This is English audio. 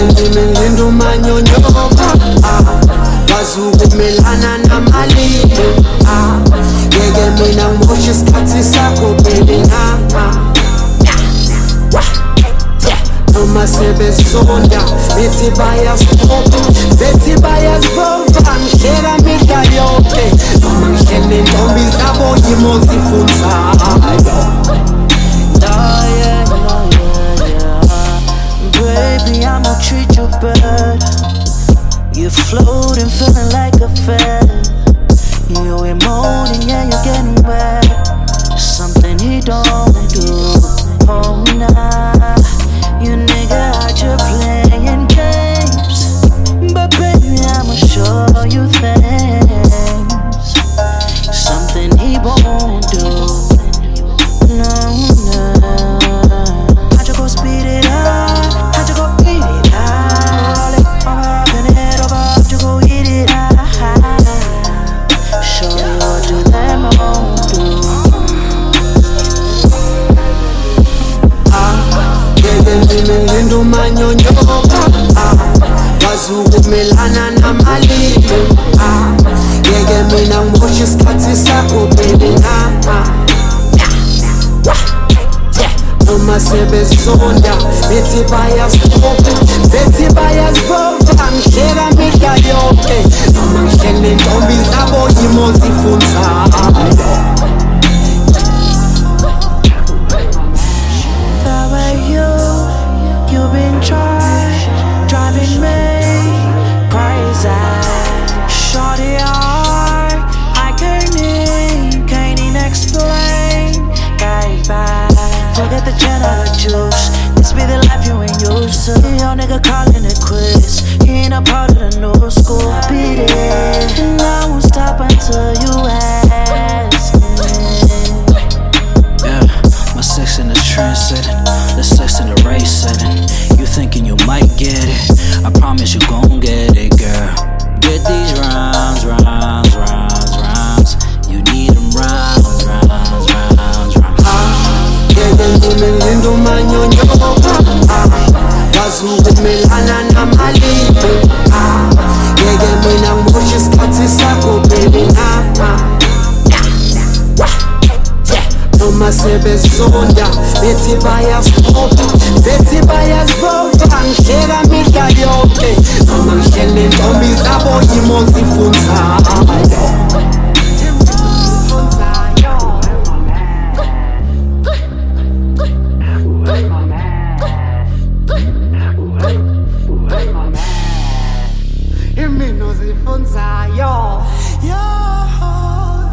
Ngilinda umanyonyoka wazukumelana namalini ngeke mina ngimoshe isikhathi sakho baby noma sebesonda bethi bayasiphopa bethi bayasiphopa ngishela mihla yonke noma ngihlele intombi zabo yimo zifunzayo. Baby, I'ma treat you better. You're floating, feeling like a feather. You're moaning, yeah, you're getting wet. Something he don't do. Oh, nah. You nigga out here playing games. But baby, I'ma show you things. Something he won't do. No. How'd you go speed it up? How'd you go eat it up? Roll it over, bend it over. How'd you go eat it up? Show you what do them won't do. Ngilinda umanyonyoka wazukumelana namalini ngeke mina ngimoshe isikhathi sakho baby noma sebesonda bethi bayasiphopa bethi bayasiphopa ngishela mihla yonke noma ngihlele intombi zabo yimo zifunzayo. You've been driving me crazy. Shorty heart, I can't even explain. Forget the general juice. This be the life you ain't used to. Your nigga calling it quits. He ain't a part of the new school. Beat it, and I won't stop until you ask me. Yeah, my sex in the trend setting, the sex in the race setting. You thinking you might get it? I promise you gon' get it, girl. Get these rhymes. You need them rhymes. Ngilinda umanyonyoka wazukumelana namalini ngeke mina ngimoshe isikhathi sakho baby noma sebesonda bethi bayasiphopa bethi bayasiphopa ngishela mihla yonke noma ngihlele intombi zabo yimo zifunzayo. Imino zifunzayo.